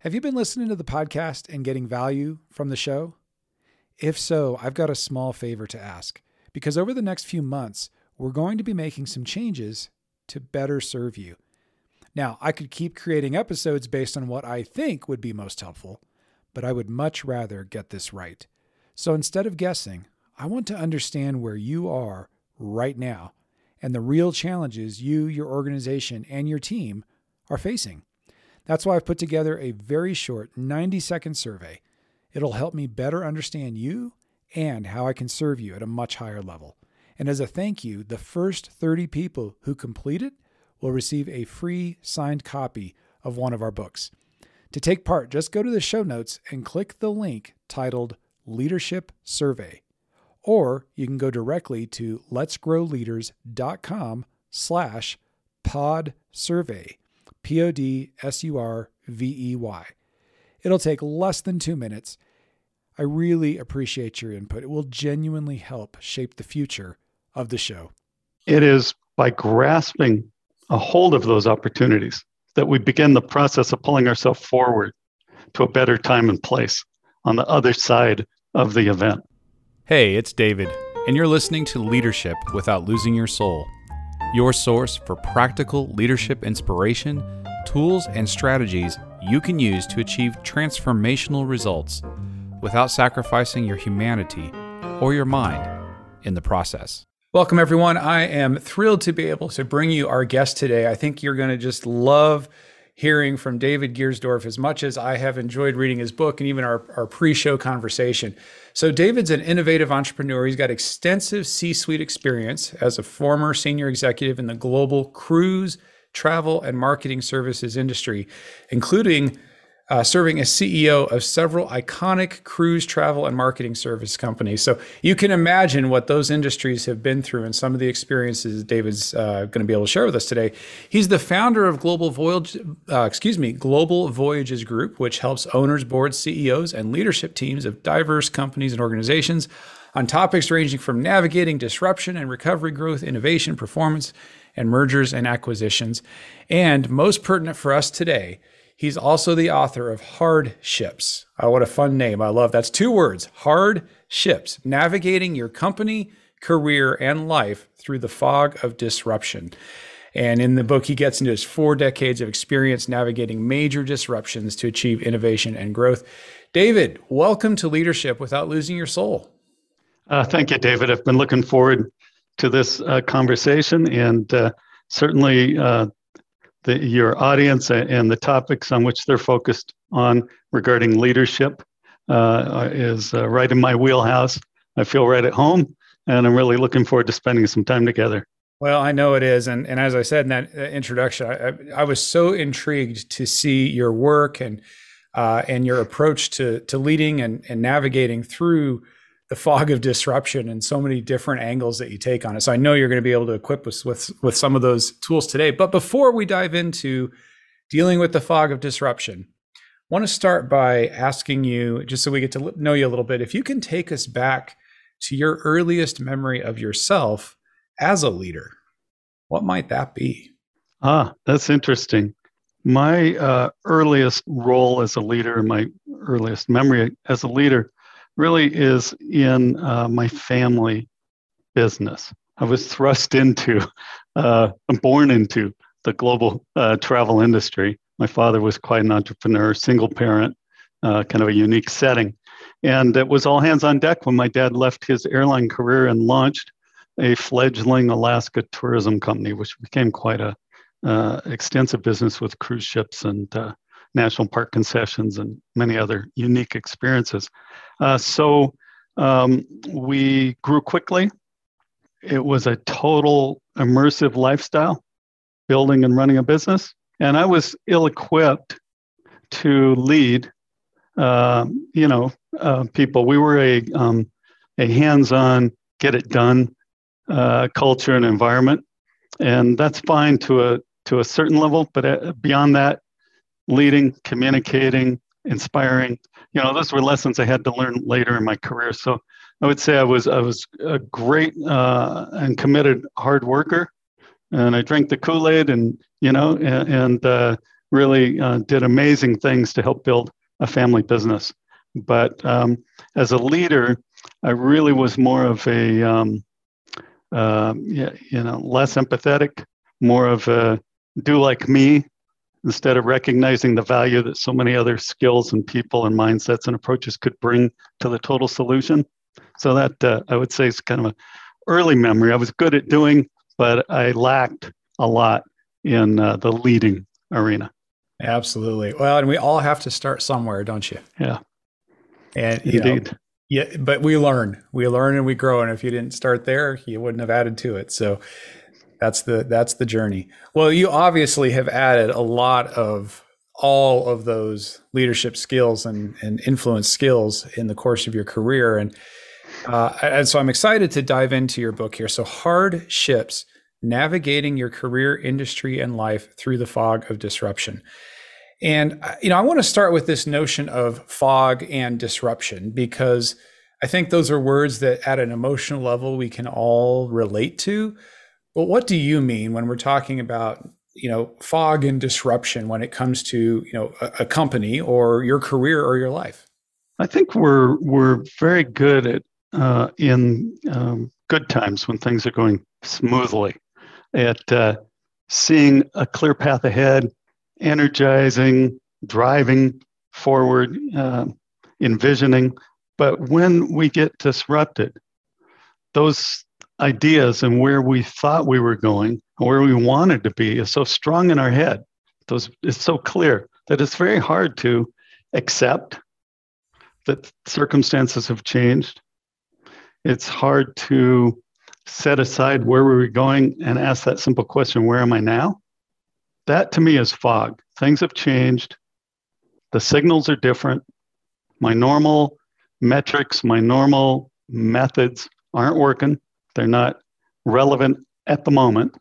Have you been listening to the podcast and getting value from the show? If so, I've got a small favor to ask, because over the next few months, we're going to be making some changes to better serve you. Now, I could keep creating episodes based on what I think would be most helpful, but I would much rather get this right. So instead of guessing, I want to understand where you are right now and the real challenges you, your organization, and your team are facing. That's why I've put together a very short 90-second survey. It'll help me better understand you and how I can serve you at a much higher level. And as a thank you, the first 30 people who complete it will receive a free signed copy of one of our books. To take part, just go to the show notes and click the link titled Leadership Survey. Or you can go directly to letsgrowleaders.com/podsurvey. PODSURVEY. It'll take less than 2 minutes. I really appreciate your input. It will genuinely help shape the future of the show. It is by grasping a hold of those opportunities that we begin the process of pulling ourselves forward to a better time and place on the other side of the event. Hey, it's David, and you're listening to Leadership Without Losing Your Soul, your source for practical leadership inspiration, tools, and strategies you can use to achieve transformational results without sacrificing your humanity or your mind in the process. Welcome, everyone. I am thrilled to be able to bring you our guest today. I think you're going to just love hearing from David Giersdorf as much as I have enjoyed reading his book and even our pre-show conversation. So David's an innovative entrepreneur. He's got extensive C-suite experience as a former senior executive in the global cruise, travel, and marketing services industry, including serving as CEO of several iconic cruise, travel, and marketing service companies. So you can imagine what those industries have been through and some of the experiences David's going to be able to share with us today. He's the founder of Global Voyages Group, which helps owners, boards, CEOs, and leadership teams of diverse companies and organizations on topics ranging from navigating disruption and recovery, growth, innovation, performance, and mergers and acquisitions. And most pertinent for us today, he's also the author of Hard Ships. Oh, what a fun name. I love that's 2 words, Hard Ships, navigating your company, career, and life through the fog of disruption. And in the book, he gets into his 4 decades of experience navigating major disruptions to achieve innovation and growth. David, welcome to Leadership Without Losing Your Soul. Thank you, David. I've been looking forward to this conversation, and certainly your audience and the topics on which they're focused on regarding leadership is right in my wheelhouse. I feel right at home, and I'm really looking forward to spending some time together. Well, I know it is. And as I said in that introduction, I was so intrigued to see your work and your approach to leading and navigating through the fog of disruption and so many different angles that you take on it. So I know you're going to be able to equip us with some of those tools today. But before we dive into dealing with the fog of disruption, I want to start by asking you, just so we get to know you a little bit, if you can take us back to your earliest memory of yourself as a leader, what might that be? That's interesting. My earliest role as a leader, my earliest memory as a leader really is in my family business. I was thrust into, born into the global travel industry. My father was quite an entrepreneur, single parent, kind of a unique setting. And it was all hands on deck when my dad left his airline career and launched a fledgling Alaska tourism company, which became quite a extensive business with cruise ships and national park concessions and many other unique experiences. So we grew quickly. It was a total immersive lifestyle, building and running a business. And I was ill-equipped to lead, people. We were a hands-on, get-it-done culture and environment. And that's fine to a certain level, but beyond that, leading, communicating, inspiring, those were lessons I had to learn later in my career. So I would say I was a great and committed hard worker, and I drank the Kool-Aid and really did amazing things to help build a family business. But as a leader, I really was more of a, less empathetic, more of a do like me, instead of recognizing the value that so many other skills and people and mindsets and approaches could bring to the total solution. So that I would say is kind of an early memory. I was good at doing, but I lacked a lot in the leading arena. Absolutely. Well, and we all have to start somewhere, don't you? Yeah. And indeed. Yeah, but we learn and we grow. And if you didn't start there, you wouldn't have added to it. So that's the journey. Well, you obviously have added a lot of all of those leadership skills and influence skills in the course of your career. And so I'm excited to dive into your book here. So Hardships, Navigating Your Career, Industry, and Life Through the Fog of Disruption. And, I want to start with this notion of fog and disruption, because I think those are words that at an emotional level, we can all relate to. But what do you mean when we're talking about, fog and disruption when it comes to, a company or your career or your life? I think we're very good at, in good times when things are going smoothly, at seeing a clear path ahead, energizing, driving forward, envisioning. But when we get disrupted, those ideas and where we thought we were going, where we wanted to be, is so strong in our head. It's so clear that it's very hard to accept that circumstances have changed. It's hard to set aside where we were going and ask that simple question, where am I now? That to me is fog. Things have changed. The signals are different. My normal metrics, my normal methods aren't working. They're not relevant at the moment.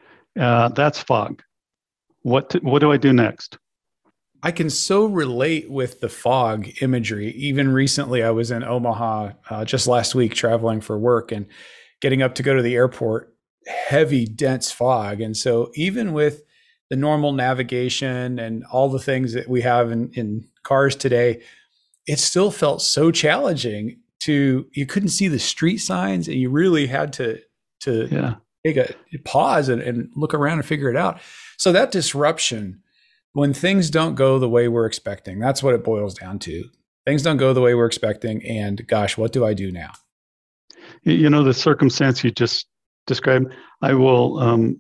That's fog. What do I do next? I can so relate with the fog imagery. Even recently, I was in Omaha just last week traveling for work and getting up to go to the airport, heavy, dense fog. And so even with the normal navigation and all the things that we have in cars today, it still felt so challenging you couldn't see the street signs, and you really had to take a pause and look around and figure it out. So that disruption, when things don't go the way we're expecting, that's what it boils down to. Things don't go the way we're expecting, and gosh, what do I do now? The circumstance you just described, I will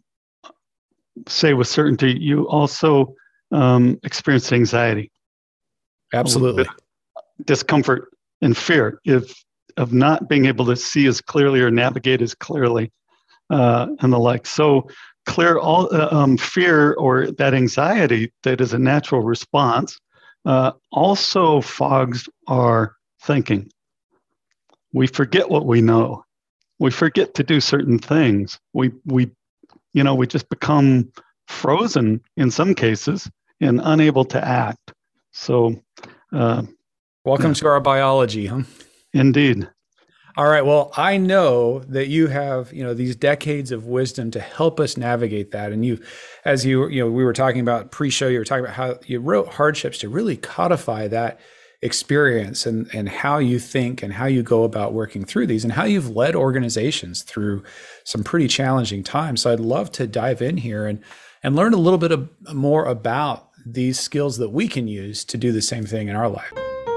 say with certainty, you also experienced anxiety. Absolutely. Discomfort and fear of not being able to see as clearly or navigate as clearly and the like. So clear all fear or that anxiety that is a natural response also fogs our thinking. We forget what we know. We forget to do certain things. We just become frozen in some cases and unable to act. So, welcome to our biology, huh? Indeed. All right. Well, I know that you have, these decades of wisdom to help us navigate that. And we were talking about pre-show, you were talking about how you wrote Hardships to really codify that experience and how you think and how you go about working through these and how you've led organizations through some pretty challenging times. So I'd love to dive in here and learn a little bit more about these skills that we can use to do the same thing in our life.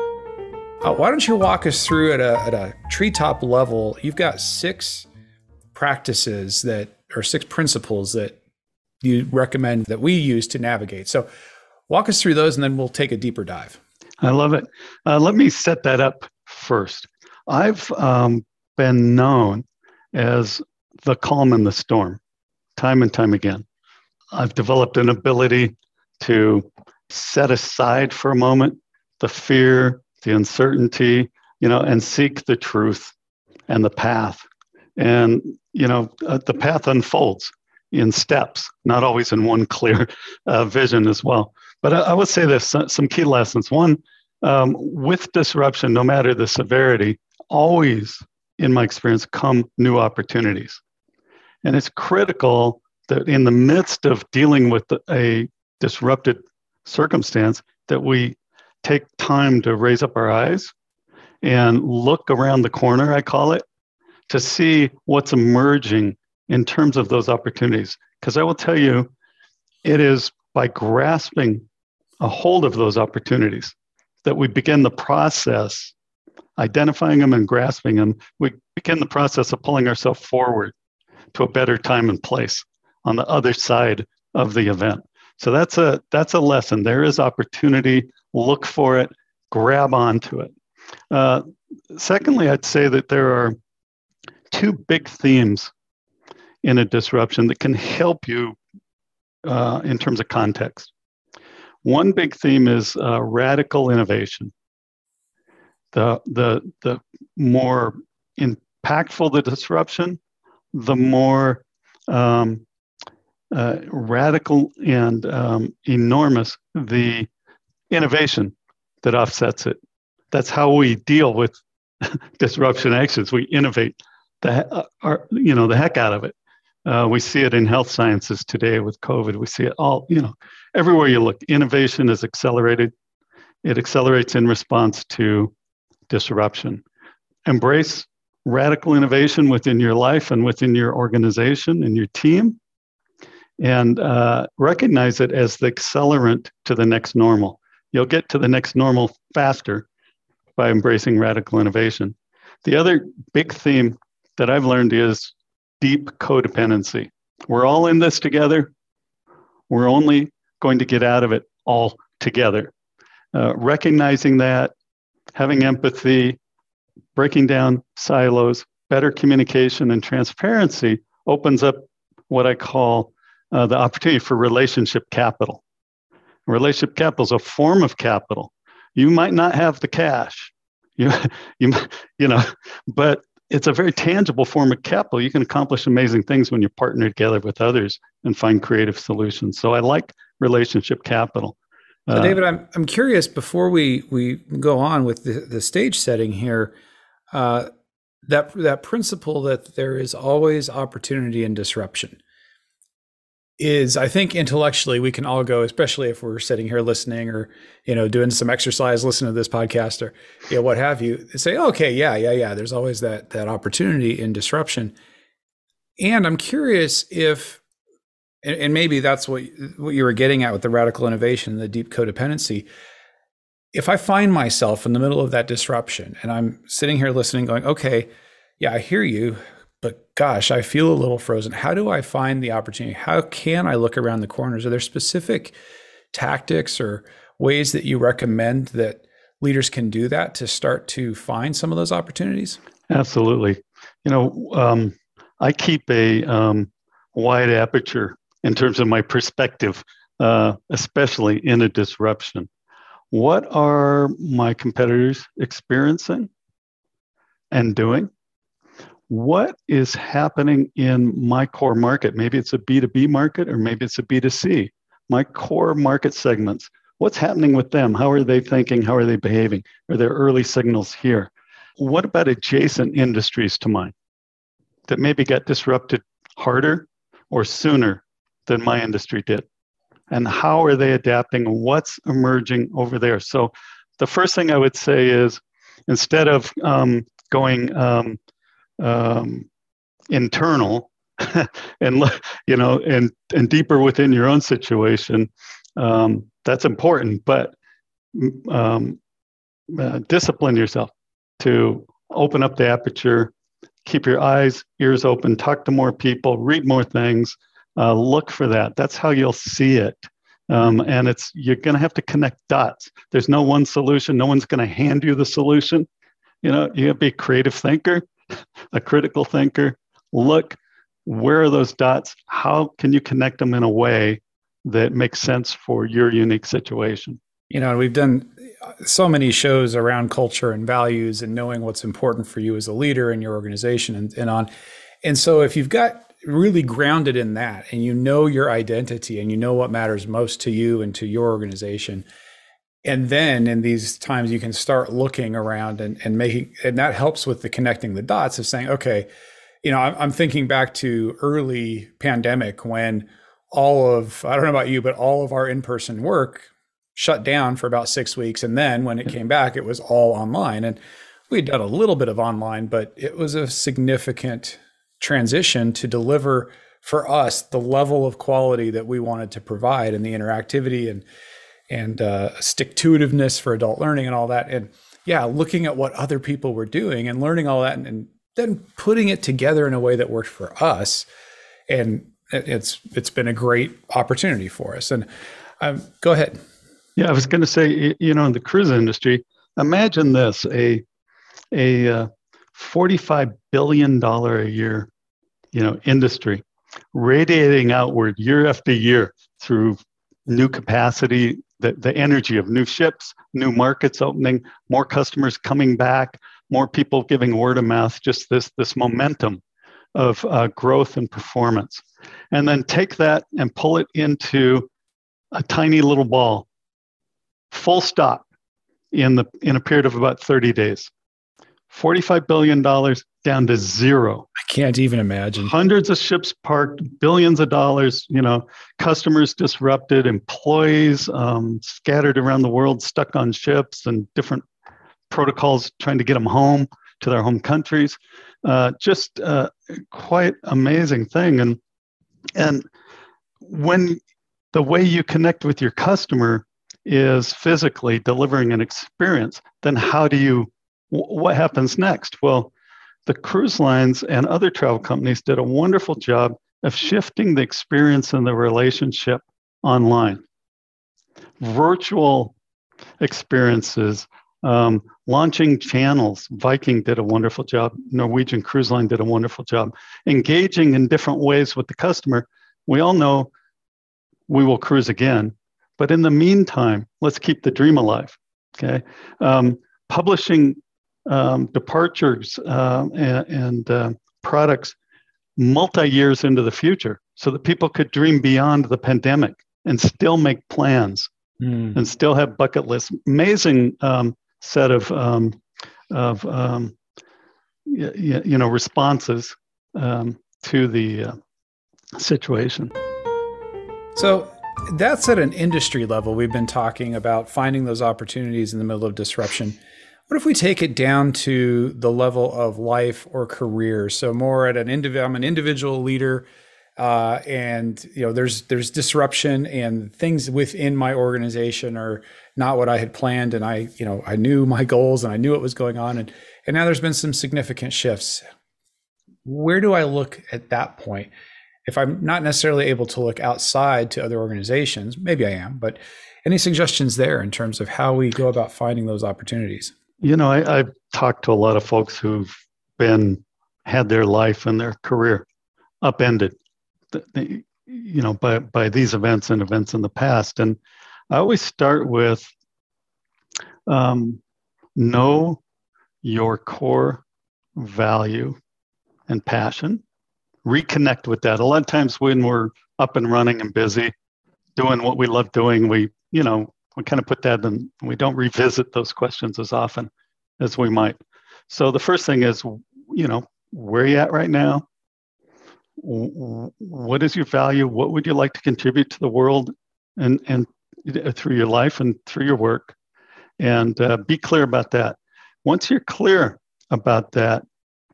Why don't you walk us through at a treetop level? You've got 6 practices or 6 principles that you recommend that we use to navigate. So walk us through those, and then we'll take a deeper dive. I love it. Let me set that up first. I've been known as the calm in the storm, time and time again. I've developed an ability to set aside for a moment the fear, the uncertainty, and seek the truth and the path. And, the path unfolds in steps, not always in one clear vision as well. But I would say there's some key lessons. One, with disruption, no matter the severity, always, in my experience, come new opportunities. And it's critical that in the midst of dealing with a disrupted circumstance, that we take time to raise up our eyes and look around the corner, I call it, to see what's emerging in terms of those opportunities. Because I will tell you, it is by grasping a hold of those opportunities that we begin the process, identifying them and grasping them. We begin the process of pulling ourselves forward to a better time and place on the other side of the event. So that's a lesson. There is opportunity. Look for it. Grab onto it. Secondly, I'd say that there are two big themes in a disruption that can help you in terms of context. One big theme is radical innovation. The more impactful the disruption, the more radical and enormous the innovation that offsets it. That's how we deal with disruption actions. We innovate the heck out of it. We see it in health sciences today with COVID. We see it all, everywhere you look. Innovation is accelerated. It accelerates in response to disruption. Embrace radical innovation within your life and within your organization and your team, and recognize it as the accelerant to the next normal. You'll get to the next normal faster by embracing radical innovation. The other big theme that I've learned is deep codependency. We're all in this together. We're only going to get out of it all together. Recognizing that, having empathy, breaking down silos, better communication and transparency opens up what I call the opportunity for relationship capital. Relationship capital is a form of capital. You might not have the cash, but it's a very tangible form of capital. You can accomplish amazing things when you partner together with others and find creative solutions. So I like relationship capital. So David, I'm curious, before we go on with the stage setting here, that principle that there is always opportunity in disruption is, I think intellectually we can all go, especially if we're sitting here listening or, doing some exercise, listening to this podcast or, what have you, say, okay, yeah. There's always that opportunity in disruption. And I'm curious if, and maybe that's what you were getting at with the radical innovation, the deep codependency. If I find myself in the middle of that disruption and I'm sitting here listening, going, okay, yeah, I hear you, but gosh, I feel a little frozen. How do I find the opportunity? How can I look around the corners? Are there specific tactics or ways that you recommend that leaders can do that to start to find some of those opportunities? Absolutely. I keep a wide aperture in terms of my perspective, especially in a disruption. What are my competitors experiencing and doing? What is happening in my core market? Maybe it's a B2B market or maybe it's a B2C. My core market segments. What's happening with them? How are they thinking? How are they behaving? Are there early signals here? What about adjacent industries to mine that maybe got disrupted harder or sooner than my industry did? And how are they adapting? What's emerging over there? So the first thing I would say is, instead of going internal and deeper within your own situation, that's important, but discipline yourself to open up the aperture, keep your eyes, ears open, talk to more people, read more things, look for that. That's how you'll see it. And you're going to have to connect dots. There's no one solution. No one's going to hand you the solution. You have to be a creative thinker, a critical thinker. Look, where are those dots? How can you connect them in a way that makes sense for your unique situation? We've done so many shows around culture and values and knowing what's important for you as a leader in your organization and on. And so if you've got really grounded in that and your identity and what matters most to you and to your organization, and then in these times you can start looking around and making, and that helps with the connecting the dots of saying, okay, I'm thinking back to early pandemic when I don't know about you, but all of our in-person work shut down for about 6 weeks. And then when it came back, it was all online. And we'd done a little bit of online, but it was a significant transition to deliver for us the level of quality that we wanted to provide, and the interactivity and stick-to-itiveness for adult learning and all that. And yeah, looking at what other people were doing and learning all that, and then putting it together in a way that worked for us. And it's been a great opportunity for us. And go ahead. Yeah, I was going to say, in the cruise industry, imagine this, a $45 billion a year, industry radiating outward year after year through new capacity, the energy of new ships, new markets opening, more customers coming back, more people giving word of mouth, just this momentum of growth and performance. And then take that and pull it into a tiny little ball, full stop, in a period of about 30 days. $45 billion down to zero. I can't even imagine. Hundreds of ships parked, billions of dollars, customers disrupted, employees scattered around the world, stuck on ships and different protocols trying to get them home to their home countries. Just quite amazing thing. And when the way you connect with your customer is physically delivering an experience, then what happens next? Well, the cruise lines and other travel companies did a wonderful job of shifting the experience and the relationship online. Virtual experiences, launching channels. Viking did a wonderful job. Norwegian Cruise Line did a wonderful job. Engaging in different ways with the customer. We all know we will cruise again, but in the meantime, let's keep the dream alive, okay? Publishing departures and products multi-years into the future so that people could dream beyond the pandemic and still make plans and still have bucket lists. Amazing set of responses to the situation. So that's at an industry level. We've been talking about finding those opportunities in the middle of disruption. What if we take it down to the level of life or career? So more at I'm an individual leader, and there's disruption, and things within my organization are not what I had planned, and I knew my goals and I knew what was going on, and now there's been some significant shifts. Where do I look at that point? If I'm not necessarily able to look outside to other organizations, maybe I am, but any suggestions there in terms of how we go about finding those opportunities? I've talked to a lot of folks who've had their life and their career upended, by these events and events in the past. And I always start with know your core value and passion. Reconnect with that. A lot of times when we're up and running and busy, doing what we love doing, we kind of put that in, we don't revisit those questions as often as we might. So the first thing is, where are you at right now? What is your value? What would you like to contribute to the world and through your life and through your work? And be clear about that. Once you're clear about that,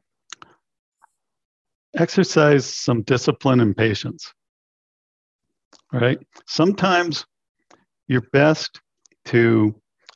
exercise some discipline and patience, right? Sometimes you're best to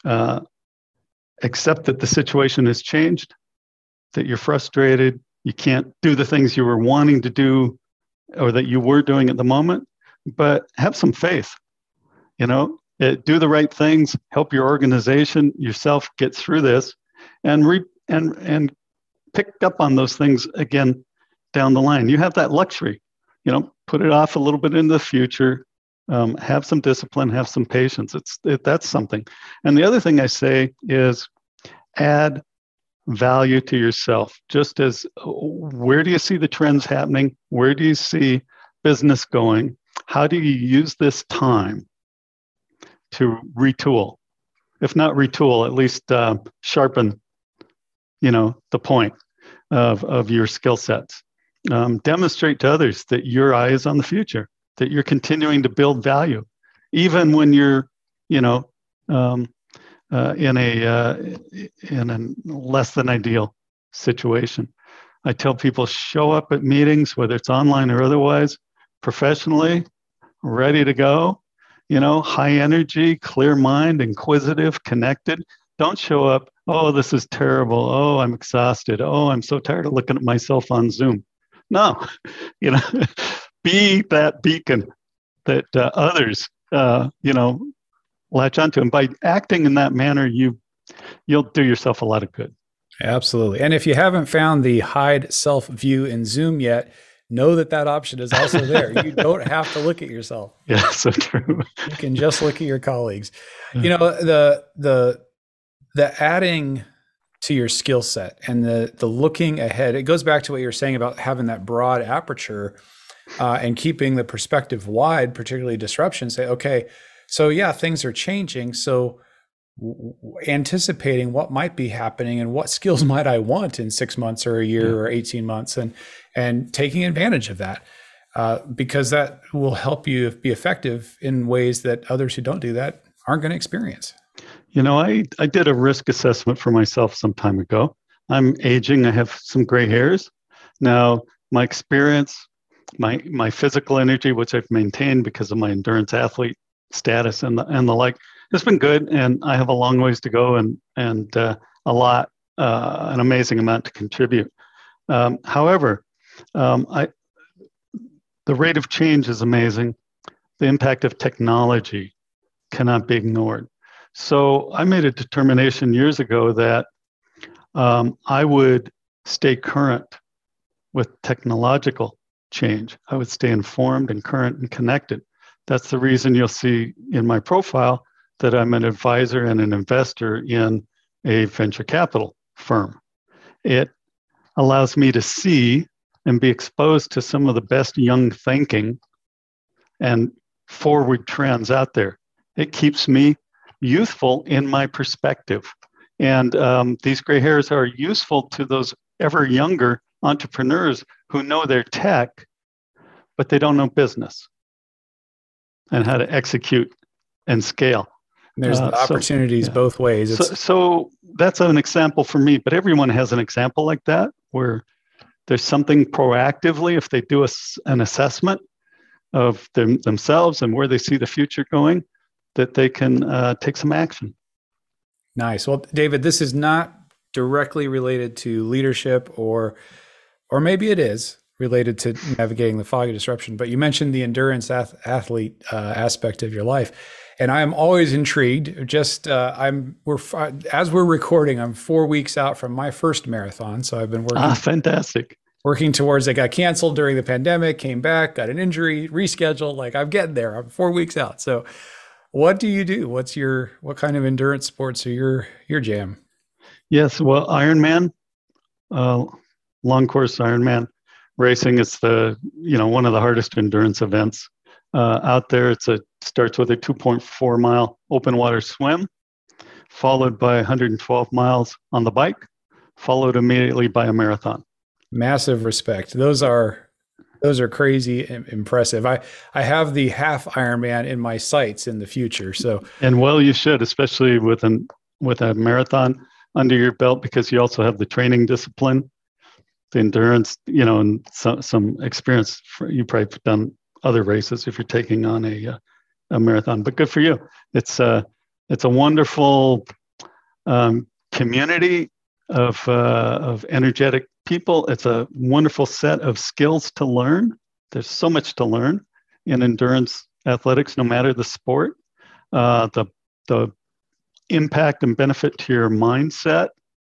accept that the situation has changed, that you're frustrated, you can't do the things you were wanting to do or that you were doing at the moment, but have some faith, do the right things, help your organization, yourself get through this, and pick up on those things again down the line. You have that luxury, put it off a little bit into the future, have some discipline, have some patience. That's something. And the other thing I say is add value to yourself. Just as where do you see the trends happening? Where do you see business going? How do you use this time to retool? If not retool, at least sharpen, the point of your skill sets. Demonstrate to others that your eye is on the future, that you're continuing to build value, even when you're, in a less than ideal situation. I tell people, show up at meetings, whether it's online or otherwise, professionally, ready to go, high energy, clear mind, inquisitive, connected. Don't show up, oh, this is terrible. Oh, I'm exhausted. Oh, I'm so tired of looking at myself on Zoom. No, be that beacon that others, latch onto. And by acting in that manner, you'll do yourself a lot of good. Absolutely. And if you haven't found the hide self view in Zoom yet, know that option is also there. You don't have to look at yourself. Yeah, so true. You can just look at your colleagues. The adding to your skill set and the looking ahead, it goes back to what you're saying about having that broad aperture and keeping the perspective wide, particularly disruption. Say, okay, so yeah, things are changing. So anticipating what might be happening and what skills might I want in 6 months or a year or 18 months and taking advantage of that because that will help you be effective in ways that others who don't do that aren't going to experience. I did a risk assessment for myself some time ago. I'm aging. I have some gray hairs. Now, my experience, my physical energy, which I've maintained because of my endurance athlete status and the like, it's been good, and I have a long ways to go and an amazing amount to contribute. However, the rate of change is amazing. The impact of technology cannot be ignored. So I made a determination years ago that I would stay current with technological change. I would stay informed and current and connected. That's the reason you'll see in my profile that I'm an advisor and an investor in a venture capital firm. It allows me to see and be exposed to some of the best young thinking and forward trends out there. It keeps me youthful in my perspective. And these gray hairs are useful to those ever younger entrepreneurs who know their tech, but they don't know business and how to execute and scale. And there's the opportunities both ways. So that's an example for me, but everyone has an example like that where there's something proactively, if they do an assessment of themselves and where they see the future going, that they can take some action. Nice. Well, David, this is not directly related to leadership or maybe it is related to navigating the fog of disruption, but you mentioned the endurance athlete aspect of your life. And I'm always intrigued. Just as we're recording, I'm 4 weeks out from my first marathon. So I've been working. Fantastic. Working towards it. Got canceled during the pandemic, came back, got an injury, rescheduled. Like I'm getting there. I'm 4 weeks out. So what do you do? What kind of endurance sports are your jam? Yes, well, Ironman, long course Ironman racing is one of the hardest endurance events out there. It starts with a 2.4 mile open water swim, followed by 112 miles on the bike, followed immediately by a marathon. Massive respect. Those are crazy impressive. I have the half Ironman in my sights in the future. So, and you should, especially with a marathon under your belt, because you also have the training discipline, the endurance, and some experience. You probably have done other races if you're taking on a marathon. But good for you. It's a wonderful community of energetic people. It's a wonderful set of skills to learn. There's so much to learn in endurance athletics, no matter the sport. The impact and benefit to your mindset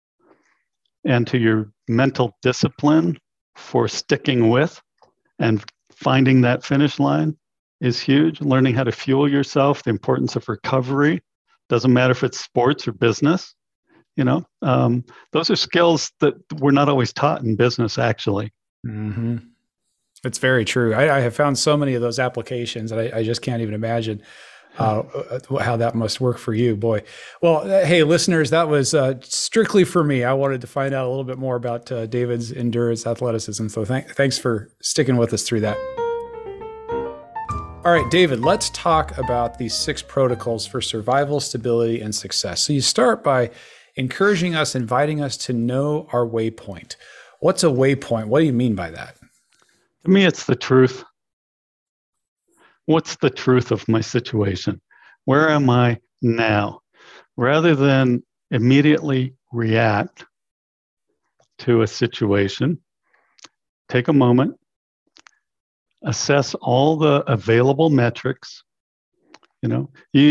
and to your mental discipline for sticking with and finding that finish line is huge. Learning how to fuel yourself, the importance of recovery. Doesn't matter if it's sports or business. Those are skills that we're not always taught in business, actually. Mm-hmm. It's very true. I have found so many of those applications that I just can't even imagine how that must work for you, boy. Well, hey, listeners, that was strictly for me. I wanted to find out a little bit more about David's endurance athleticism. So thanks for sticking with us through that. All right, David, let's talk about these 6 protocols for survival, stability, and success. So you start by encouraging us, inviting us to know our waypoint. What's a waypoint? What do you mean by that? To me, it's the truth. What's the truth of my situation? Where am I now? Rather than immediately react to a situation, take a moment, assess all the available metrics, and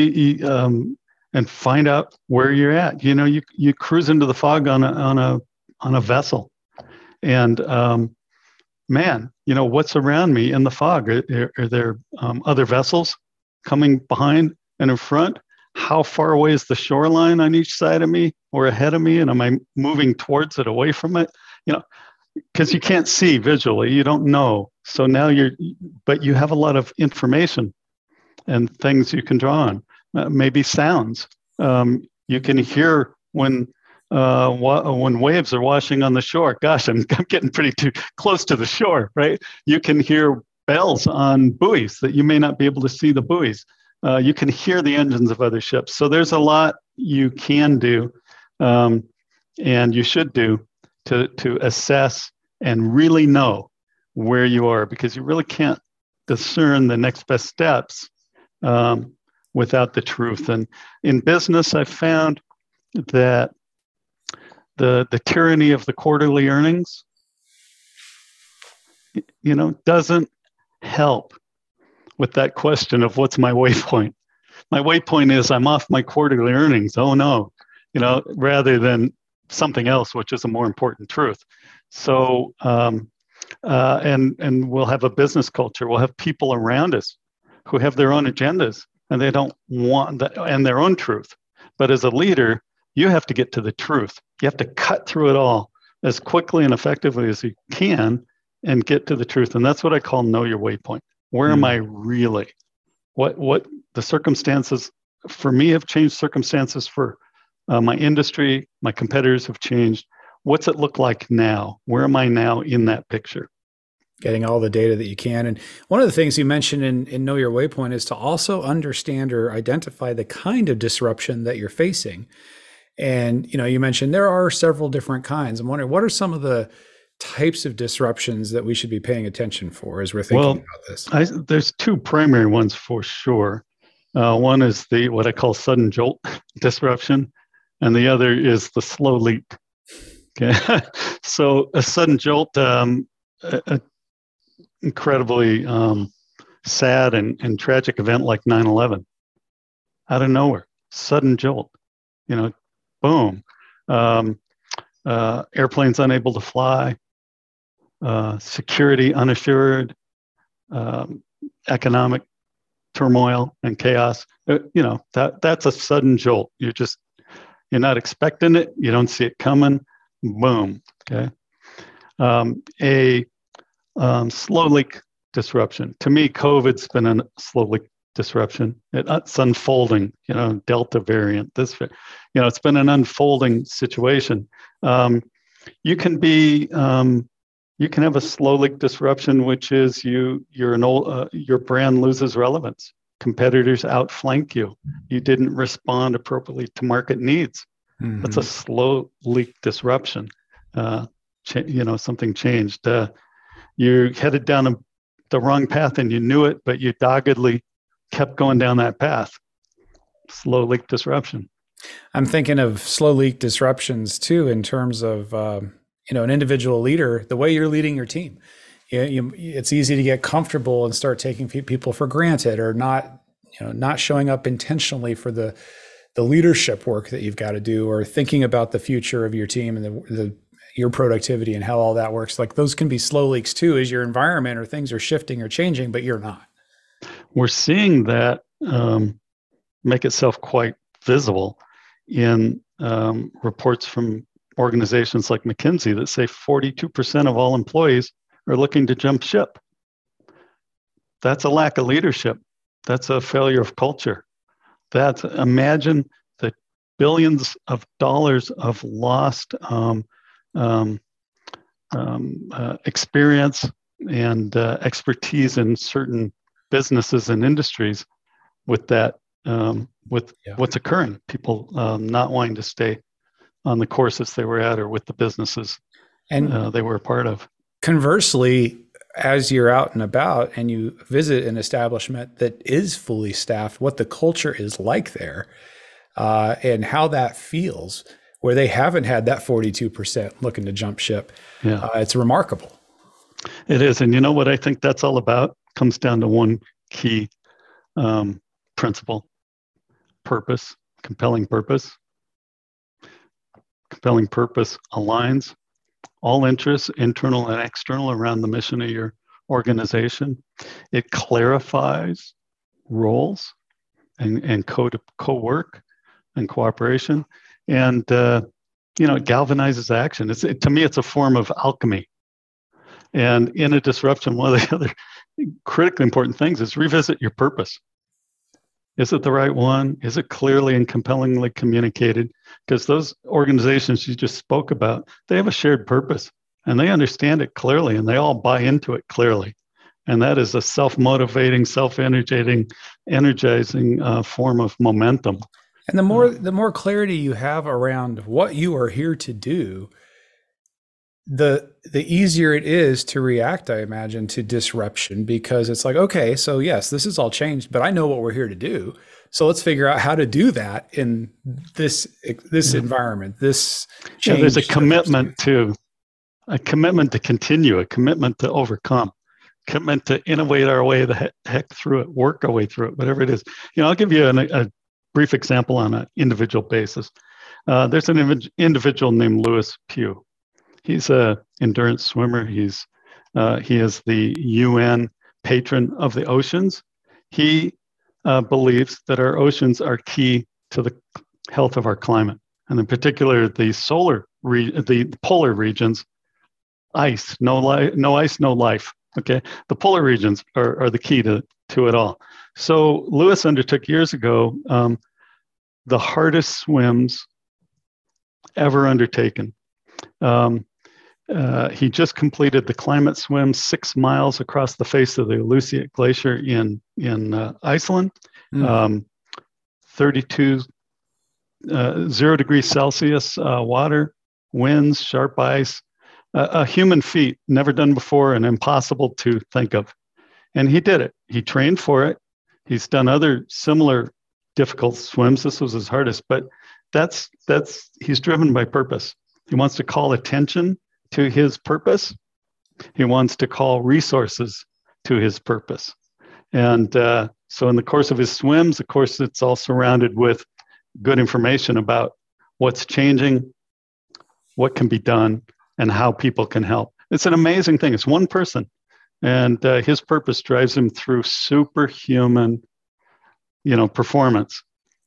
find out where you're at. You cruise into the fog on a vessel, and what's around me in the fog? Are there other vessels coming behind and in front? How far away is the shoreline on each side of me or ahead of me? And am I moving towards it, away from it? Because you can't see visually, you don't know. So now but you have a lot of information and things you can draw on. Maybe sounds. You can hear when waves are washing on the shore. Gosh, I'm getting pretty too close to the shore, right? You can hear bells on buoys that you may not be able to see the buoys. You can hear the engines of other ships. So there's a lot you can do, and you should do to assess and really know where you are, because you really can't discern the next best steps without the truth. And in business, I've found that the tyranny of the quarterly earnings, doesn't help with that question of what's my waypoint. My waypoint is I'm off my quarterly earnings. Oh no, rather than something else, which is a more important truth. So, and we'll have a business culture. We'll have people around us who have their own agendas, and they don't want that, and their own truth. But as a leader, you have to get to the truth. You have to cut through it all as quickly and effectively as you can and get to the truth. And that's what I call know your waypoint. Where am I really? What the circumstances for me have changed. Circumstances for my industry, my competitors have changed. What's it look like now? Where am I now in that picture? Getting all the data that you can. And one of the things you mentioned in Know Your Waypoint is to also understand or identify the kind of disruption that you're facing. And, you mentioned there are several different kinds. I'm wondering, what are some of the types of disruptions that we should be paying attention for as we're thinking about this? There's 2 primary ones for sure. One is what I call sudden jolt disruption, and the other is the slow leak. Okay, so a sudden jolt, incredibly sad and tragic event like 9/11, out of nowhere, sudden jolt, boom, airplanes unable to fly, security unassured, economic turmoil and chaos. That's a sudden jolt. You're not expecting it. You don't see it coming. Boom. Okay. A slow leak disruption. To me, COVID's been a slow leak disruption. It's unfolding. Delta variant. It's been an unfolding situation. You can have a slow leak disruption, which is your brand loses relevance. Competitors outflank you. You didn't respond appropriately to market needs. Mm-hmm. That's a slow leak disruption. Something changed. You headed down the wrong path and you knew it, but you doggedly kept going down that path. Slow leak disruption. I'm thinking of slow leak disruptions too, in terms of an individual leader, the way you're leading your team. It's easy to get comfortable and start taking people for granted, or not showing up intentionally for the leadership work that you've got to do, or thinking about the future of your team and your productivity and how all that works. Like those can be slow leaks too, as your environment or things are shifting or changing, but you're not. We're seeing that make itself quite visible in reports from organizations like McKinsey that say 42% of all employees are looking to jump ship. That's a lack of leadership. That's a failure of culture. Imagine the billions of dollars of lost experience and expertise in certain businesses and industries with that, with Yeah. what's occurring. People not wanting to stay on the courses they were at or with the businesses And they were a part of. conversely, as you're out and about and you visit an establishment that is fully staffed, what the culture is like there, and how that feels, where they haven't had that 42% looking to jump ship. Yeah. It's remarkable. It is. And you know what I think that's all about? Comes down to one key principle: purpose, compelling purpose. Compelling purpose aligns all interests, internal and external, around the mission of your organization. It clarifies roles and co-work and cooperation. And, it galvanizes action. To me, it's a form of alchemy. And in a disruption, one of the other critically important things is revisit your purpose. Is it the right one? Is it clearly and compellingly communicated? Because those organizations you just spoke about, they have a shared purpose and they understand it clearly and they all buy into it clearly. And that is a self-motivating, energizing form of momentum. And the more clarity you have around what you are here to do, the easier it is to react, I imagine, to disruption, because it's like, okay, so yes, this is all changed, but I know what we're here to do. So let's figure out how to do that in this environment, this change. There's a commitment to continue, a commitment to overcome, commitment to innovate our way the heck through it, work our way through it, whatever it is. I'll give you a brief example on an individual basis. There's an individual named Lewis Pugh. He's an endurance swimmer. He is the UN patron of the oceans. He believes that our oceans are key to the health of our climate, and in particular, the polar regions. Ice, no ice, no life. Okay, the polar regions are the key to it all. So Lewis undertook years ago the hardest swims ever undertaken. He just completed the climate swim 6 miles across the face of the Aleutian Glacier in Iceland. 32 0 degrees Celsius water, winds, sharp ice, a human feat never done before and impossible to think of. And he did it. He trained for it. He's done other similar difficult swims. This was his hardest, but he's driven by purpose. He wants to call attention to his purpose. He wants to call resources to his purpose. And so in the course of his swims, of course, it's all surrounded with good information about what's changing, what can be done, and how people can help. It's an amazing thing. It's one person. And his purpose drives him through superhuman, performance.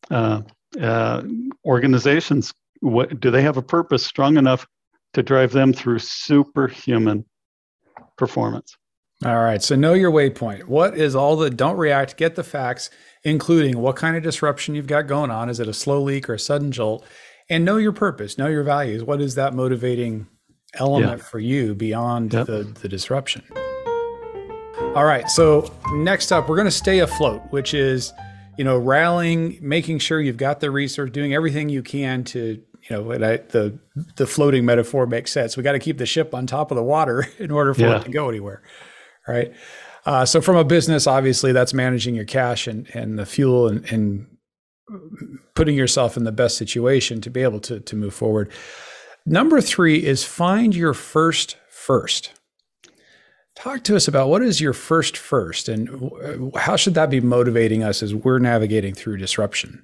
Organizations, do they have a purpose strong enough to drive them through superhuman performance? All right. So know your waypoint. What is don't react, get the facts, including what kind of disruption you've got going on. Is it a slow leak or a sudden jolt? And know your purpose, know your values. What is that motivating element for you beyond the disruption? All right. So next up, we're going to stay afloat, which is, rallying, making sure you've got the resource, doing everything you can to, the floating metaphor makes sense. We got to keep the ship on top of the water in order for it to go anywhere. Right. So from a business, obviously that's managing your cash and the fuel and putting yourself in the best situation to be able to move forward. Number 3 is find your first. Talk to us about what is your first and how should that be motivating us as we're navigating through disruption?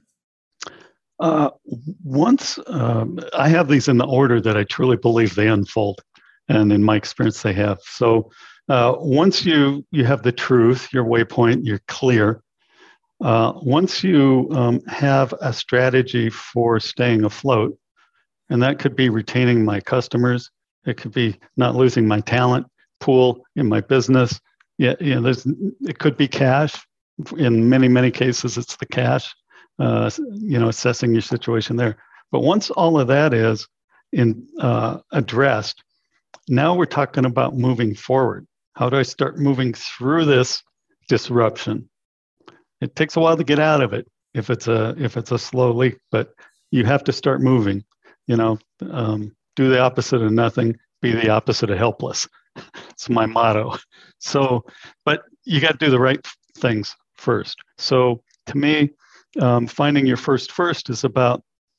Once I have these in the order that I truly believe they unfold, and in my experience they have. So once you have the truth, your waypoint, you're clear. Once you have a strategy for staying afloat, and that could be retaining my customers, it could be not losing my talent pool in my business. It could be cash. In many cases, it's the cash. Assessing your situation there. But once all of that is addressed, now we're talking about moving forward. How do I start moving through this disruption. It takes a while to get out of it if it's a slow leak, but you have to start moving. Do the opposite of nothing, be the opposite of helpless. It's my motto. So, but you got to do the right things first. So to me, finding your first is about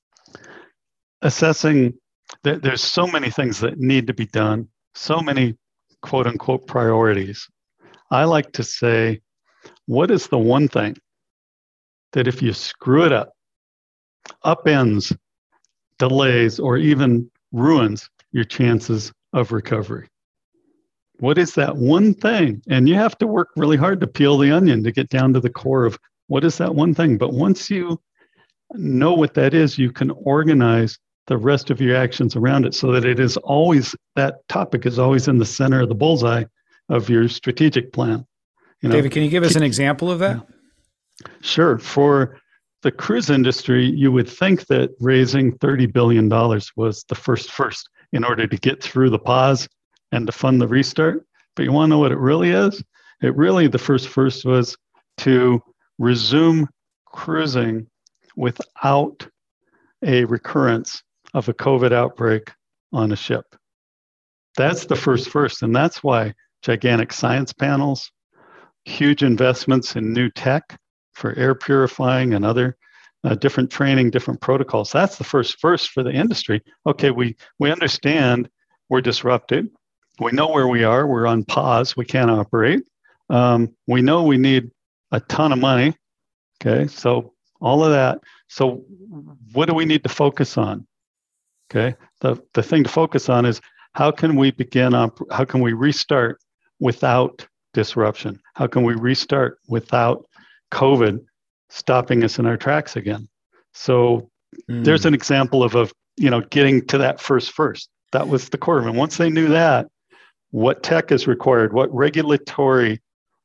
assessing that there's so many things that need to be done, so many quote unquote priorities. I like to say, what is the one thing that if you screw it up, upends, delays, or even ruins your chances of recovery? What is that one thing? And you have to work really hard to peel the onion to get down to the core of what is that one thing. But once you know what that is, you can organize the rest of your actions around it so that it is always, that topic is always in the center of the bullseye of your strategic plan. David, can you give us an example of that? Sure. For the cruise industry, you would think that raising $30 billion was the first in order to get through the pause and to fund the restart. But you want to know what it really is? The first was to resume cruising without a recurrence of a COVID outbreak on a ship. That's the first. And that's why gigantic science panels, huge investments in new tech for air purifying and other different training, different protocols. That's the first for the industry. Okay, we understand we're disrupted. We know where we are. We're on pause. We can't operate. We know we need a ton of money. Okay, so all of that. So what do we need to focus on? Okay, the thing to focus on is how can we restart without disruption? How can we restart without COVID stopping us in our tracks again? So there's an example of getting to that first. That was the core of it. Once they knew that, what tech is required, what regulatory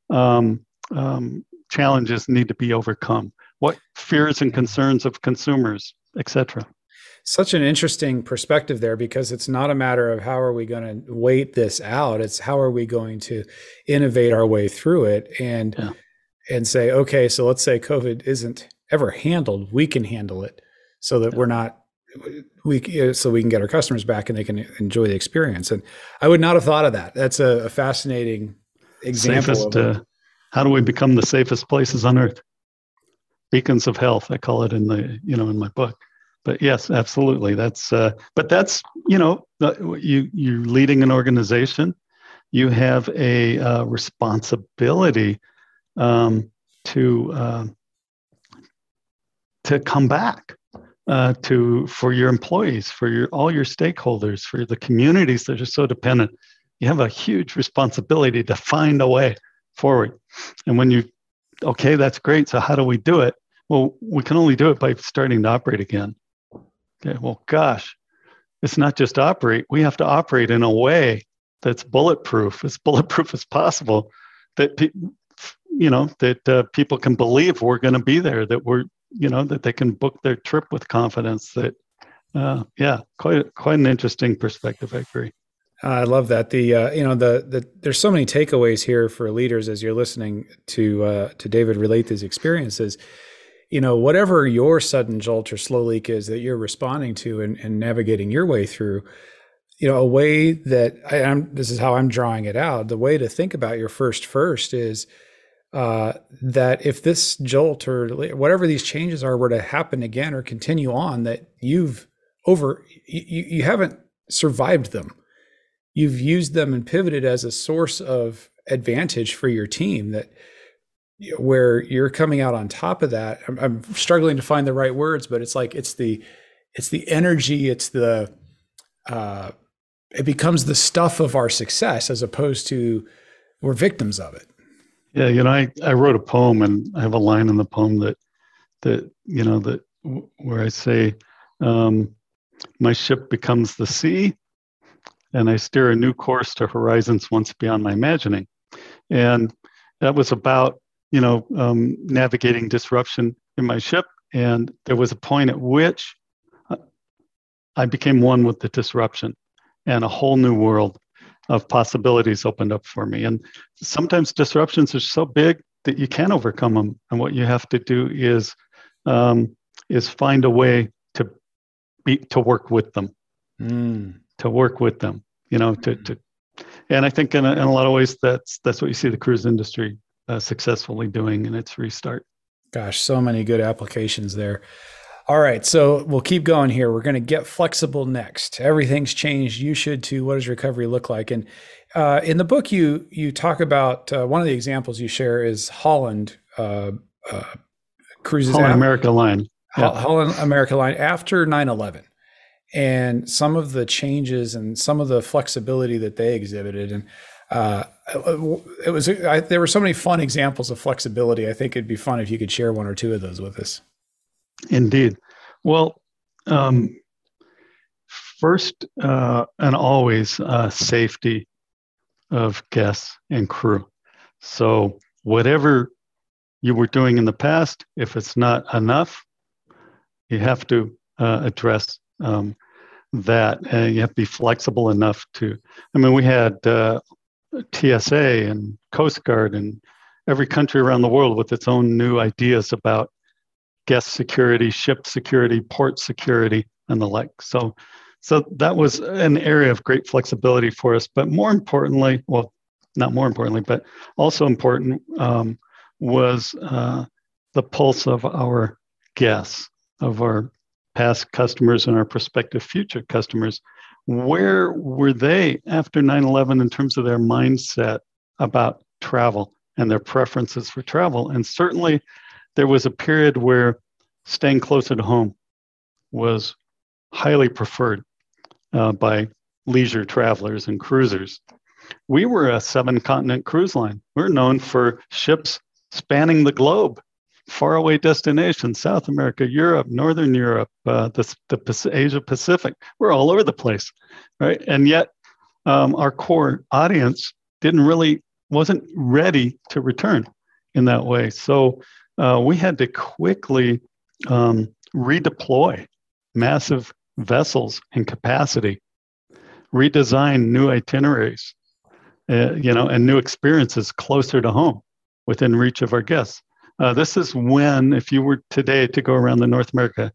challenges need to be overcome, what fears and concerns of consumers, etc. Such an interesting perspective there, because it's not a matter of how are we going to wait this out. It's how are we going to innovate our way through it and say, okay, so let's say COVID isn't ever handled. We can handle it so that so we can get our customers back and they can enjoy the experience. And I would not have thought of that. That's a fascinating example. How do we become the safest places on earth? Beacons of health, I call it in my book. But yes, absolutely. You're leading an organization. You have a responsibility to come back for your employees, for all your stakeholders, for the communities that are so dependent. You have a huge responsibility to find a way forward. And okay, that's great. So how do we do it? Well, we can only do it by starting to operate again. Okay, well, gosh, it's not just operate. We have to operate in a way that's bulletproof, as bulletproof as possible, that people can believe we're going to be there, that that they can book their trip with confidence. That, quite an interesting perspective. I agree. I love that. There's so many takeaways here for leaders as you're listening to David relate these experiences. Whatever your sudden jolt or slow leak is that you're responding to and navigating your way through, a way that this is how I'm drawing it out. The way to think about your first is that if this jolt or whatever these changes are were to happen again or continue on, that you haven't survived them. You've used them and pivoted as a source of advantage for your team, that where you're coming out on top of that. I'm struggling to find the right words, but it's like, it's the energy, it becomes the stuff of our success as opposed to we're victims of it. Yeah. I wrote a poem, and I have a line in the poem where I say, my ship becomes the sea, and I steer a new course to horizons once beyond my imagining. And that was about, navigating disruption in my ship. And there was a point at which I became one with the disruption, and a whole new world of possibilities opened up for me. And sometimes disruptions are so big, that you can overcome them. And what you have to do is find a way to work with them, to work with them, and I think in a lot of ways, that's what you see the cruise industry successfully doing in its restart. Gosh, so many good applications there. All right, so we'll keep going here. We're going to get flexible next. Everything's changed. You should too. What does recovery look like? And in the book, you talk about one of the examples you share is Holland Cruises. Holland America Line. Yeah. Holland America Line after 9/11. And some of the changes and some of the flexibility that they exhibited. And there were so many fun examples of flexibility. I think it'd be fun if you could share one or two of those with us. Indeed. Well, first and always safety of guests and crew. So whatever you were doing in the past, if it's not enough, you have to address that. And you have to be flexible enough to, we had TSA and Coast Guard and every country around the world with its own new ideas about guest security, ship security, port security, and the like. So that was an area of great flexibility for us. But more importantly, well, not more importantly, but also important was the pulse of our guests, of our past customers and our prospective future customers. Where were they after 9/11 in terms of their mindset about travel and their preferences for travel? And certainly there was a period where staying closer to home was highly preferred by leisure travelers and cruisers. We were a 7-continent cruise line. We're known for ships spanning the globe, faraway destinations, South America, Europe, Northern Europe, the Asia Pacific. We're all over the place, right? And yet our core audience wasn't ready to return in that way. So we had to quickly redeploy massive vessels and capacity, redesign new itineraries, and new experiences closer to home within reach of our guests. This is when, if you were today to go around the North America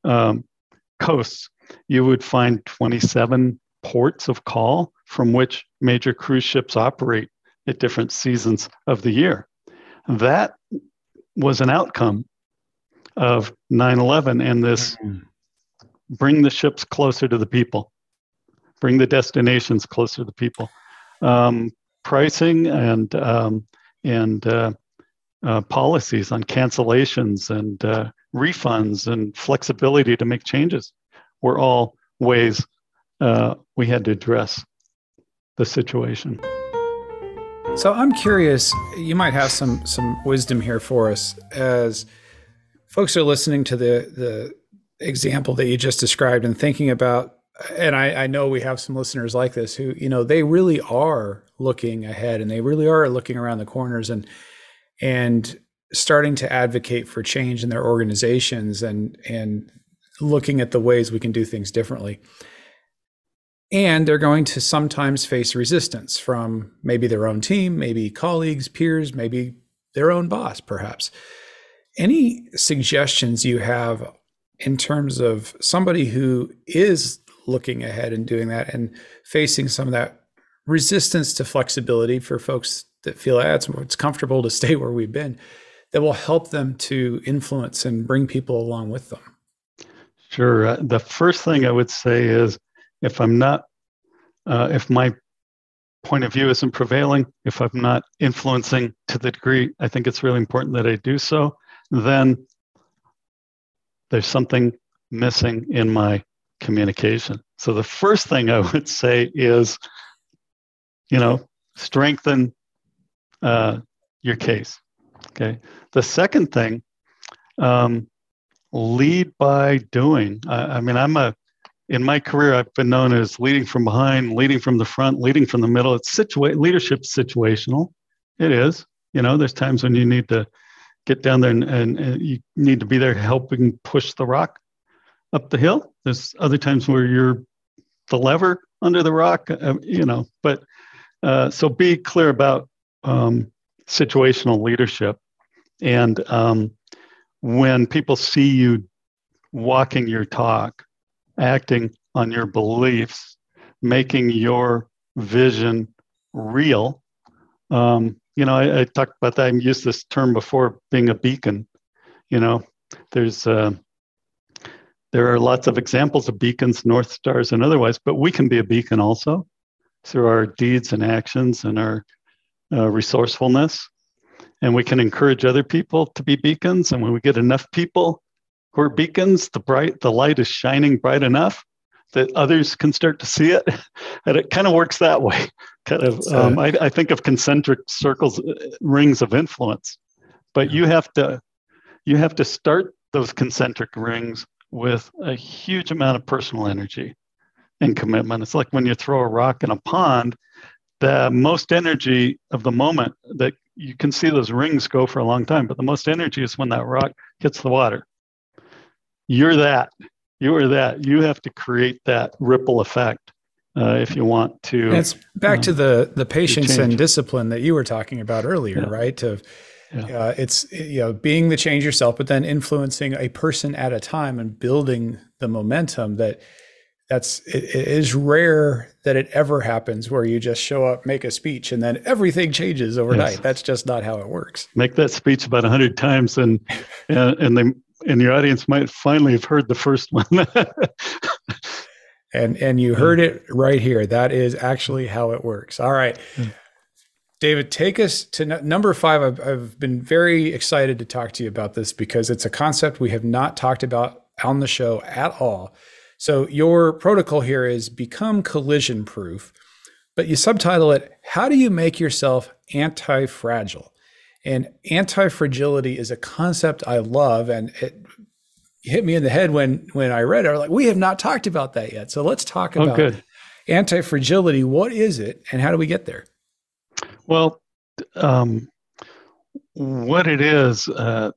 coasts, you would find 27 ports of call from which major cruise ships operate at different seasons of the year. That was an outcome of 9/11 and this bring the ships closer to the people, bring the destinations closer to the people. Pricing and policies on cancellations and refunds and flexibility to make changes were all ways we had to address the situation. So I'm curious, you might have some wisdom here for us as folks are listening to the example that you just described and thinking about, and I know we have some listeners like this who, they really are looking ahead and they really are looking around the corners and starting to advocate for change in their organizations and looking at the ways we can do things differently. And they're going to sometimes face resistance from maybe their own team, maybe colleagues, peers, maybe their own boss, perhaps. Any suggestions you have in terms of somebody who is looking ahead and doing that and facing some of that resistance to flexibility for folks that feel it's comfortable to stay where we've been, that will help them to influence and bring people along with them? Sure. The first thing I would say is, if my point of view isn't prevailing, if I'm not influencing to the degree I think it's really important that I do so, then there's something missing in my communication. So the first thing I would say is, strengthen your case. Okay. The second thing, lead by doing. In my career, I've been known as leading from behind, leading from the front, leading from the middle. Leadership situational. It is. There's times when you need to get down there and you need to be there helping push the rock up the hill. There's other times where you're the lever under the rock, But so be clear about situational leadership. And when people see you walking your talk, acting on your beliefs, making your vision real, I talked about that. I've used this term before, being a beacon. There are lots of examples of beacons, North Stars and otherwise, but we can be a beacon also through our deeds and actions and our resourcefulness. And we can encourage other people to be beacons. And when we get enough people who are beacons, the light is shining bright enough that others can start to see it. And it kind of works that way. I think of concentric circles, rings of influence. But you have to start those concentric rings with a huge amount of personal energy and commitment. It's like when you throw a rock in a pond, the most energy of the moment, that you can see those rings go for a long time, but the most energy is when that rock hits the water. You are that. You have to create that ripple effect if you want to. And it's back to the patience and discipline that you were talking about earlier, right? It's being the change yourself, but then influencing a person at a time and building the momentum. It is rare that it ever happens where you just show up, make a speech, and then everything changes overnight. Yes. That's just not how it works. Make that speech about 100 times, and your audience might finally have heard the first one. and you heard it right here. That is actually how it works. All right. David, take us to number 5. I've been very excited to talk to you about this because it's a concept we have not talked about on the show at all. So your protocol here is become collision proof, but you subtitle it, how do you make yourself anti-fragile? And anti-fragility is a concept I love, and it hit me in the head when I read it. I was like, we have not talked about that yet. So let's talk about anti-fragility. What is it and how do we get there? Well, what it is,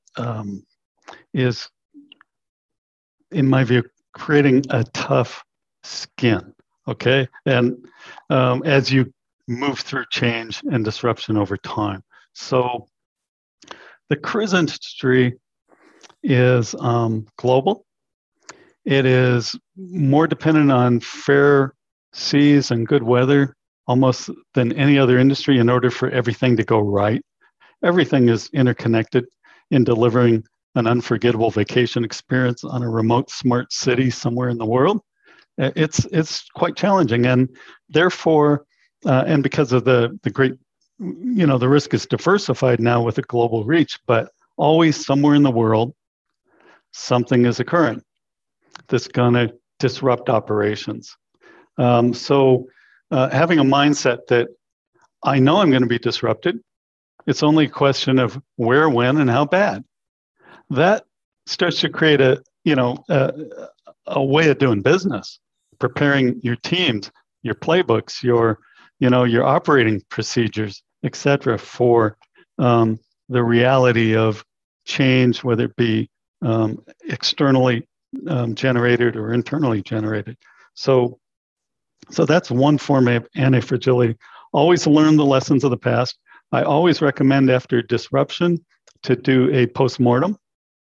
in my view, creating a tough skin, okay? And as you move through change and disruption over time. So the cruise industry is global. It is more dependent on fair seas and good weather almost than any other industry in order for everything to go right. Everything is interconnected in delivering an unforgettable vacation experience on a remote smart city somewhere in the world. It's quite challenging, and therefore, and because of the great, the risk is diversified now with a global reach, but always somewhere in the world, something is occurring that's going to disrupt operations. So having a mindset that I know I'm going to be disrupted, it's only a question of where, when, and how bad. That starts to create a way of doing business, preparing your teams, your playbooks, your operating procedures, et cetera, for the reality of change, whether it be externally generated or internally generated. So that's one form of anti-fragility. Always learn the lessons of the past. I always recommend after disruption to do a postmortem.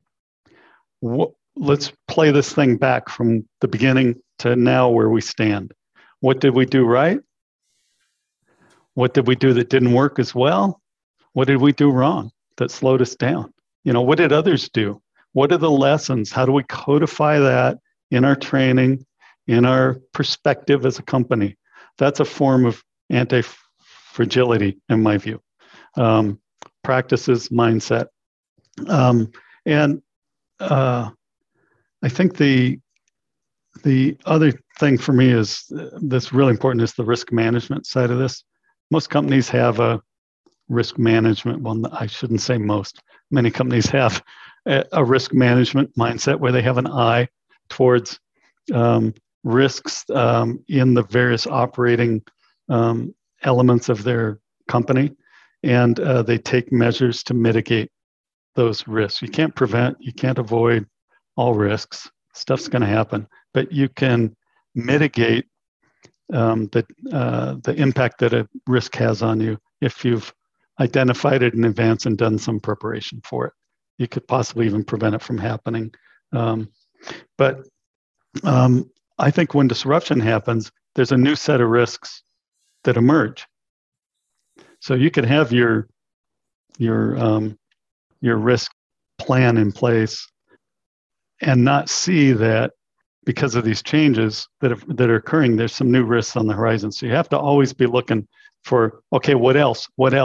Let's play this thing back from the beginning to now where we stand. What did we do right? What did we do that didn't work as well? What did we do wrong that slowed us down? What did others do? What are the lessons? How do we codify that in our training, in our perspective as a company? That's a form of anti-fragility, in my view. Practices, mindset. I think the other thing for me is that's really important is the risk management side of this. Most companies have a risk management, well, I shouldn't say most. Many companies have a risk management mindset where they have an eye towards risks in the various operating elements of their company, and they take measures to mitigate those risks. You can't prevent, you can't avoid all risks. Stuff's going to happen, but you can mitigate the impact that a risk has on you if you've identified it in advance and done some preparation for it. You could possibly even prevent it from happening. But I think when disruption happens, there's a new set of risks that emerge. So you could have your risk plan in place and not see that because of these changes that are occurring, there's some new risks on the horizon. So you have to always be looking for, okay, what else,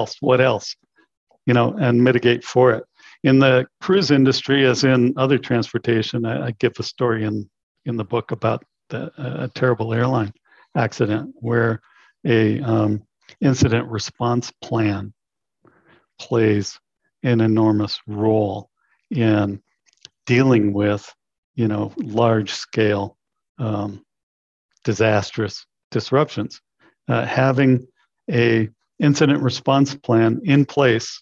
and mitigate for it. In the cruise industry, as in other transportation, I give a story in the book about a terrible airline accident where a incident response plan plays an enormous role in dealing with, large scale disastrous disruptions. Having a incident response plan in place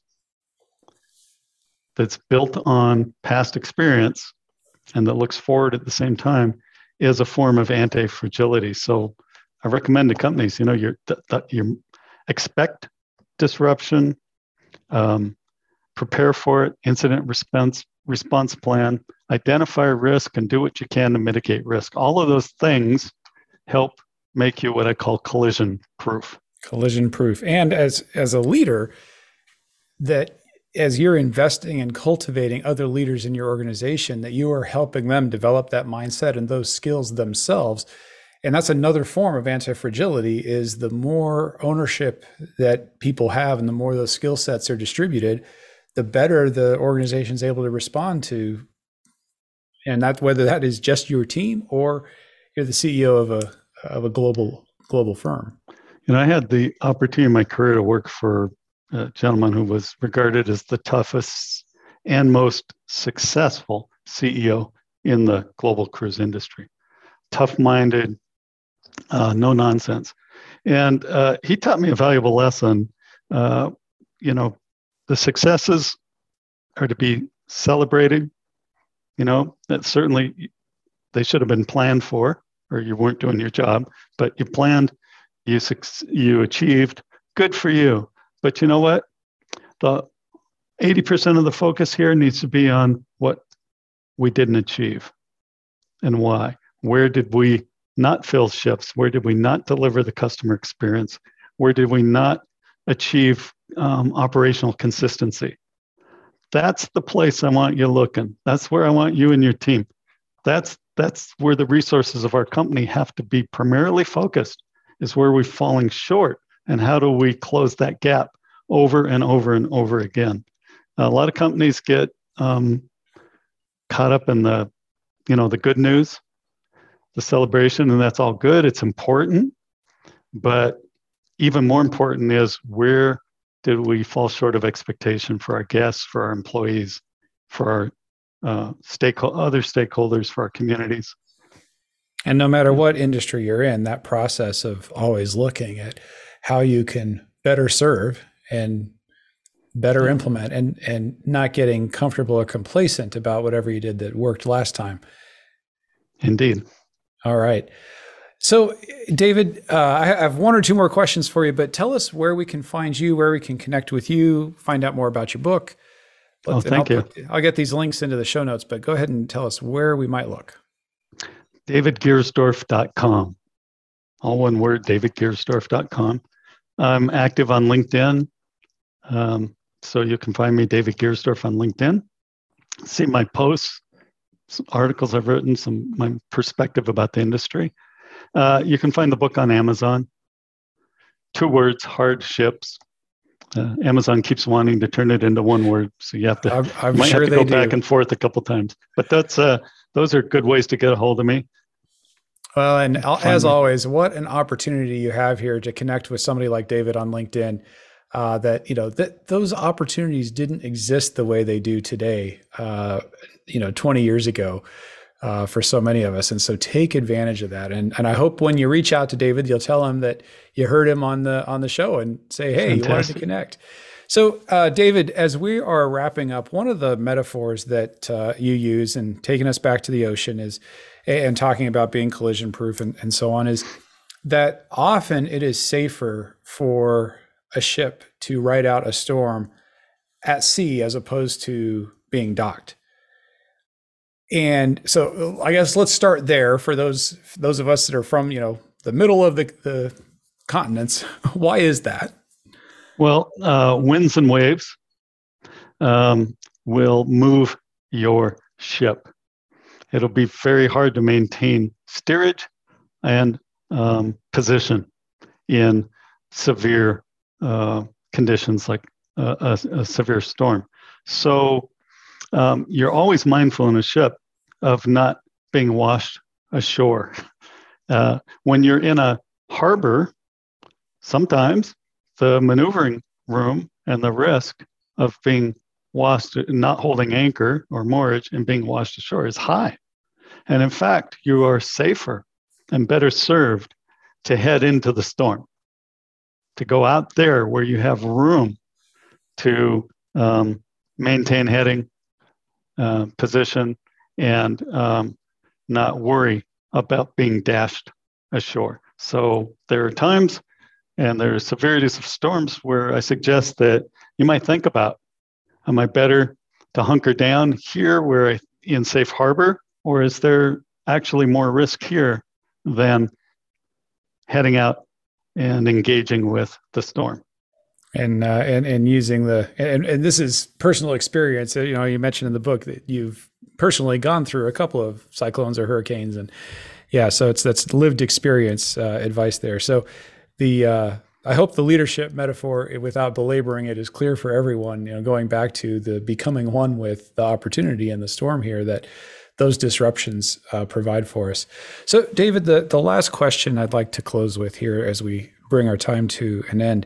that's built on past experience and that looks forward at the same time is a form of anti-fragility. So I recommend to companies, you expect disruption, prepare for it, incident response plan, identify risk, and do what you can to mitigate risk. All of those things help make you what I call collision proof. Collision proof. And as a leader, that as you're investing and cultivating other leaders in your organization, that you are helping them develop that mindset and those skills themselves. And that's another form of anti-fragility, is the more ownership that people have and the more those skill sets are distributed, the better the organization is able to respond to. And that, whether that is just your team or you're the CEO of a global firm. I had the opportunity in my career to work for a gentleman who was regarded as the toughest and most successful CEO in the global cruise industry. Tough-minded, no nonsense. And he taught me a valuable lesson. The successes are to be celebrated. That certainly they should have been planned for, or you weren't doing your job, but you planned, you achieved, good for you. But you know what? The 80% of the focus here needs to be on what we didn't achieve and why. Where did we not fill ships? Where did we not deliver the customer experience? Where did we not achieve operational consistency? That's the place I want you looking. That's where I want you and your team. That's where the resources of our company have to be primarily focused, is where we're falling short, and how do we close that gap over and over and over again. A lot of companies get caught up in the good news, the celebration, and that's all good. It's important, but even more important is, where did we fall short of expectation for our guests, for our employees, for our other stakeholders, for our communities? And no matter what industry you're in, that process of always looking at how you can better serve and better implement, and not getting comfortable or complacent about whatever you did that worked last time. Indeed. All right. So, David, I have one or two more questions for you, but tell us where we can find you, where we can connect with you, find out more about your book. Thank you. I'll get these links into the show notes, but go ahead and tell us where we might look. DavidGiersdorf.com. All one word, DavidGiersdorf.com. I'm active on LinkedIn. So you can find me, David Giersdorf, on LinkedIn. See my posts, some articles I've written, my perspective about the industry. You can find the book on Amazon. 2 words, Hard Ships. Amazon keeps wanting to turn it into 1 word, so you have to, I'm sure have to go back and forth a couple times. But those are good ways to get a hold of me. Well, and as always, what an opportunity you have here to connect with somebody like David on LinkedIn. That those opportunities didn't exist the way they do today. 20 years ago. For so many of us. And so take advantage of that. And I hope when you reach out to David, you'll tell him that you heard him on the show and say, hey, Fantastic. You wanted to connect. So David, as we are wrapping up, one of the metaphors that you use, and taking us back to the ocean, is, and talking about being collision proof and so on, is that often it is safer for a ship to ride out a storm at sea as opposed to being docked? And so I guess let's start there for those of us that are from, the middle of the continents. Why is that? Well, winds and waves will move your ship. It'll be very hard to maintain steerage and position in severe conditions like a severe storm. So you're always mindful in a ship of not being washed ashore. When you're in a harbor, sometimes the maneuvering room and the risk of being washed, not holding anchor or moorage and being washed ashore is high. And in fact, you are safer and better served to head into the storm, to go out there where you have room to maintain heading position and not worry about being dashed ashore. So there are times and there are severities of storms where I suggest that you might think about, am I better to hunker down here where in safe harbor, or is there actually more risk here than heading out and engaging with the storm? And using and this is personal experience. You mentioned in the book that you've personally gone through a couple of cyclones or hurricanes, and so that's lived experience advice there. So I hope the leadership metaphor, without belaboring it, is clear for everyone. Going back to the becoming one with the opportunity and the storm here, that those disruptions provide for us. So, David, the last question I'd like to close with here as we bring our time to an end.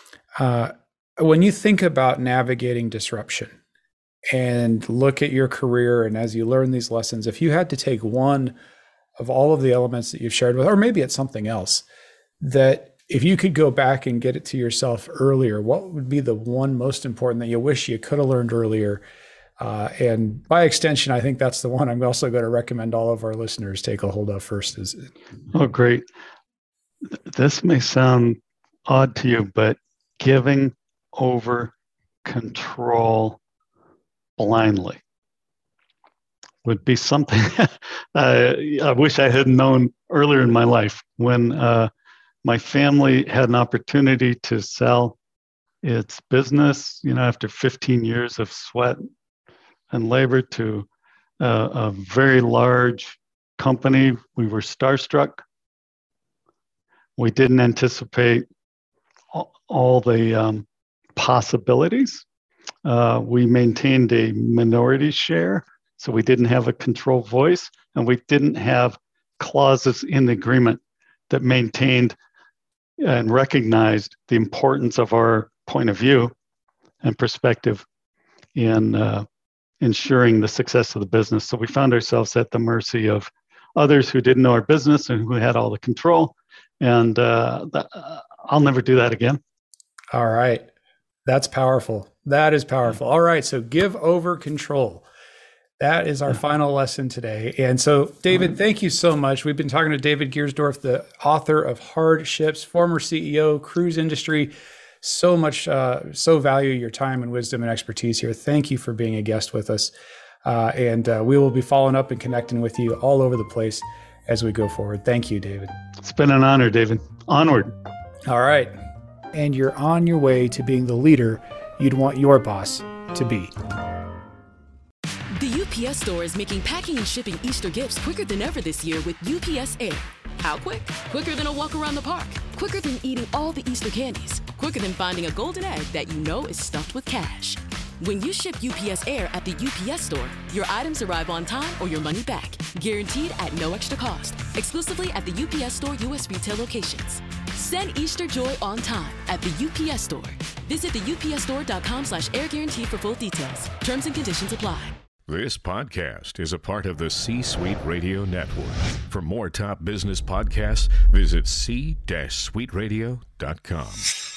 When you think about navigating disruption and look at your career, and as you learn these lessons, if you had to take one of all of the elements that you've shared with, or maybe it's something else, that if you could go back and get it to yourself earlier, what would be the one most important that you wish you could have learned earlier? And by extension, I think that's the one I'm also going to recommend all of our listeners take a hold of first. Oh, great. This may sound odd to you, but giving over control blindly would be something I wish I had known earlier in my life, when my family had an opportunity to sell its business, after 15 years of sweat and labor, to a very large company. We were starstruck. We didn't anticipate all the possibilities. We maintained a minority share, so we didn't have a control voice, and we didn't have clauses in the agreement that maintained and recognized the importance of our point of view and perspective in ensuring the success of the business. So we found ourselves at the mercy of others who didn't know our business and who had all the control. And I'll never do that again. All right. That's powerful. That is powerful. All right. So give over control. That is our final lesson today. And so, David, thank you so much. We've been talking to David Giersdorf, the author of Hard Ships, former CEO, cruise industry. So much, so value your time and wisdom and expertise here. Thank you for being a guest with us. And we will be following up and connecting with you all over the place as we go forward. Thank you, David. It's been an honor, David. Onward. All right. And you're on your way to being the leader you'd want your boss to be. The UPS Store is making packing and shipping Easter gifts quicker than ever this year with UPS Air. How quick? Quicker than a walk around the park. Quicker than eating all the Easter candies. Quicker than finding a golden egg that you know is stuffed with cash. When you ship UPS Air at the UPS Store, your items arrive on time or your money back. Guaranteed at no extra cost. Exclusively at the UPS Store U.S. retail locations. Send Easter joy on time at the UPS Store. Visit the upsstore.com/air guarantee for full details. Terms and conditions apply. This podcast is a part of the C-Suite Radio Network. For more top business podcasts, visit c-suiteradio.com.